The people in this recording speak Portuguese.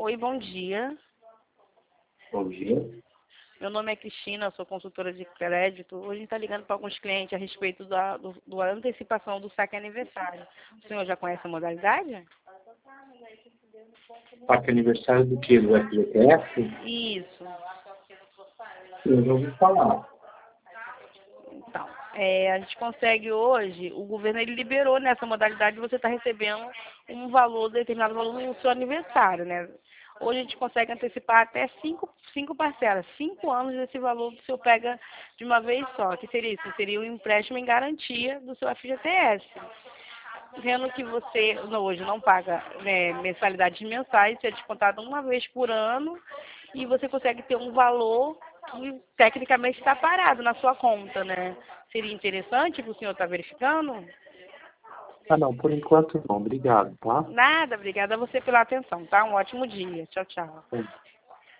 Oi, bom dia. Bom dia. Meu nome é Cristina, eu sou consultora de crédito. Hoje a gente está ligando para alguns clientes a respeito da antecipação do saque aniversário. O senhor já conhece a modalidade? Saque aniversário do que? Do FGTS? Isso. Eu já ouvi falar. Então, a gente consegue hoje, o governo ele liberou nessa modalidade, você está recebendo um valor, determinado valor no seu aniversário, né? Hoje a gente consegue antecipar até cinco parcelas, 5 anos desse valor que o senhor pega de uma vez só. Que seria isso? Seria um empréstimo em garantia do seu FGTS. Vendo que você hoje não paga, né, mensalidades mensais, você é descontado uma vez por ano e você consegue ter um valor que tecnicamente está parado na sua conta, né? Seria interessante que o senhor está verificando? Ah, não, por enquanto não. Obrigado, tá? Nada, obrigada a você pela atenção, tá? Um ótimo dia. Tchau, tchau. Bom.